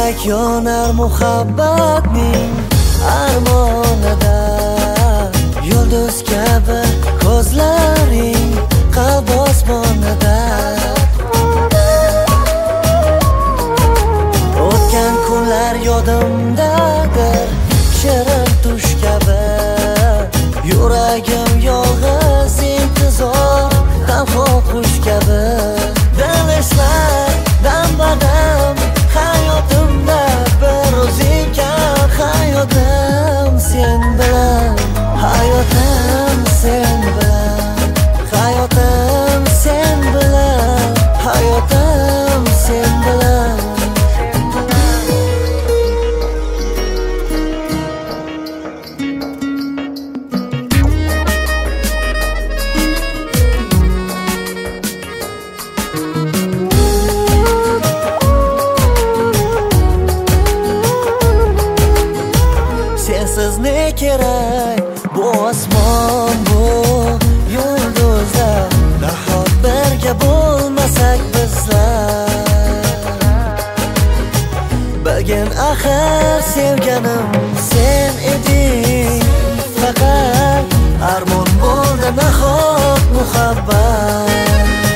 yurak yonar muhabbatning armonida. Yulduz kabi ko'zlaring qalb osmonida. O'tgan kunlar yodimdadir, shirin tush kabi. Yuragim yolg'iz intizor, tanho qush kabi. Dil eslar dam-badam, hayotimda bir o'zing kal. Hayotim sen bilan, hayotim sen bilan, hayotim sen bilan, hayotim sen bilan. Sensiz ne kerak bu osmon, bu yulduzlar. Nahot birga bo'lmasak bizlar. Bilgin axir sevganim sen eding. Faqat armon bo'ldi nahot muhabbat.